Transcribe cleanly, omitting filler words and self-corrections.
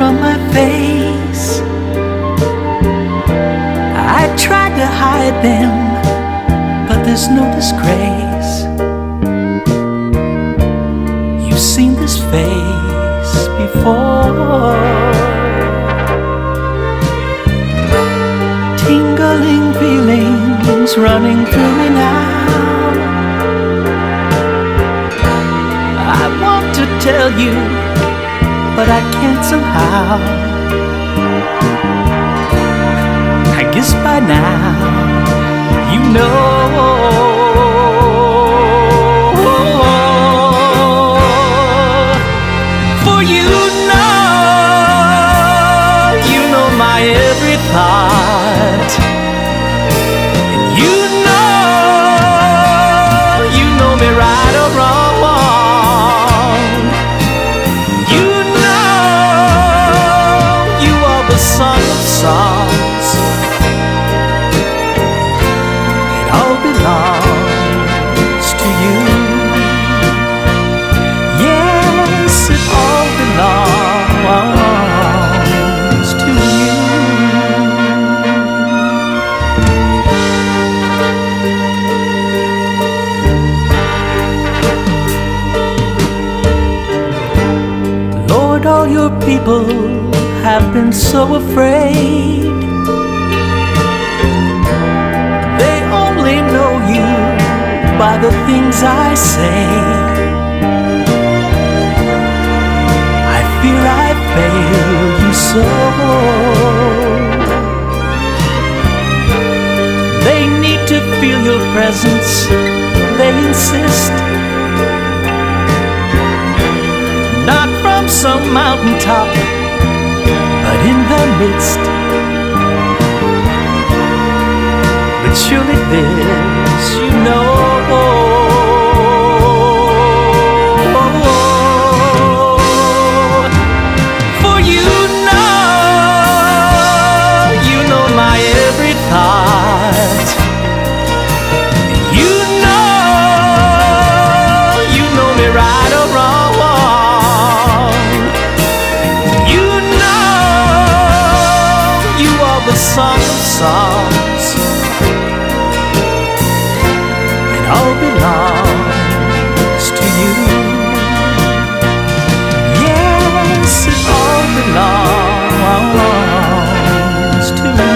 from my face. I tried to hide them, but there's no disgrace. You've seen this face before. Tingling feelings running through me now. I want to tell you, but I can't somehow. I guess by now you know. For you know my every thought. And you know me right or wrong. You are the song of songs. It all belongs to you. Yes, it all belongs to you. Lord, all your people have been so afraid. They only know you by the things I say. I fear I failed you so. They need to feel your presence, they insist. Not from some mountaintop, but in their midst. But surely this you know. For you know my every thought. You know me right or wrong. You are the song of songs. It all belongs to you. Yes, it all belongs to you.